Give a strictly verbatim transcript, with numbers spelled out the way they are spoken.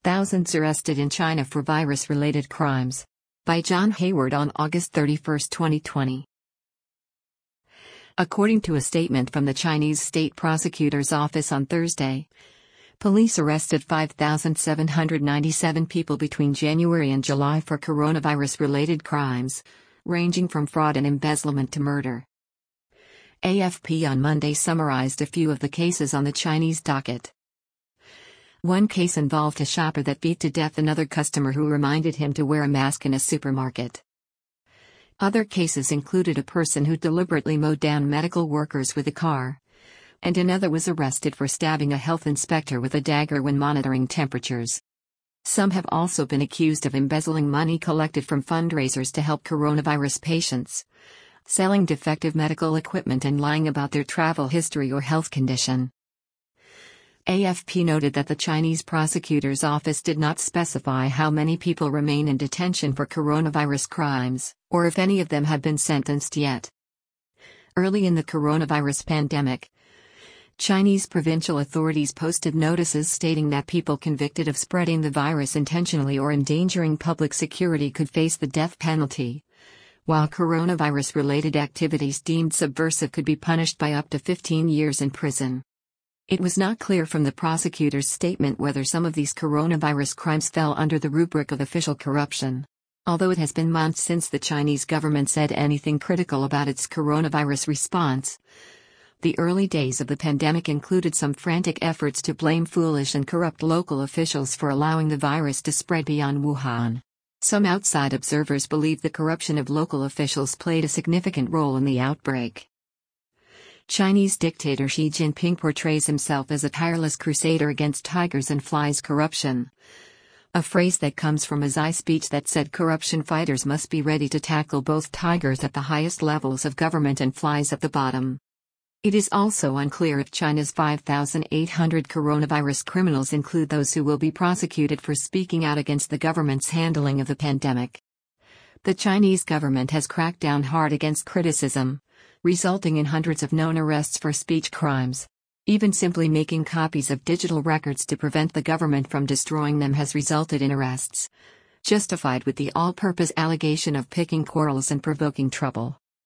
Thousands arrested in China for virus-related crimes. By John Hayward on August thirty-first, twenty twenty. According to a statement from the Chinese State Prosecutor's Office on Thursday, police arrested five thousand seven hundred ninety-seven people between January and July for coronavirus-related crimes, ranging from fraud and embezzlement to murder. A F P on Monday summarized a few of the cases on the Chinese docket. One case involved a shopper that beat to death another customer who reminded him to wear a mask in a supermarket. Other cases included a person who deliberately mowed down medical workers with a car, and another was arrested for stabbing a health inspector with a dagger when monitoring temperatures. Some have also been accused of embezzling money collected from fundraisers to help coronavirus patients, selling defective medical equipment and lying about their travel history or health condition. A F P noted that the Chinese prosecutor's office did not specify how many people remain in detention for coronavirus crimes, or if any of them have been sentenced yet. Early in the coronavirus pandemic, Chinese provincial authorities posted notices stating that people convicted of spreading the virus intentionally or endangering public security could face the death penalty, while coronavirus-related activities deemed subversive could be punished by up to fifteen years in prison. It was not clear from the prosecutor's statement whether some of these coronavirus crimes fell under the rubric of official corruption, although it has been months since the Chinese government said anything critical about its coronavirus response. The early days of the pandemic included some frantic efforts to blame foolish and corrupt local officials for allowing the virus to spread beyond Wuhan. Some outside observers believe the corruption of local officials played a significant role in the outbreak. Chinese dictator Xi Jinping portrays himself as a tireless crusader against tigers and flies corruption, a phrase that comes from a Xi speech that said corruption fighters must be ready to tackle both tigers at the highest levels of government and flies at the bottom. It is also unclear if China's five thousand eight hundred coronavirus criminals include those who will be prosecuted for speaking out against the government's handling of the pandemic. The Chinese government has cracked down hard against criticism, resulting in hundreds of known arrests for speech crimes. Even simply making copies of digital records to prevent the government from destroying them has resulted in arrests, justified with the all-purpose allegation of picking quarrels and provoking trouble.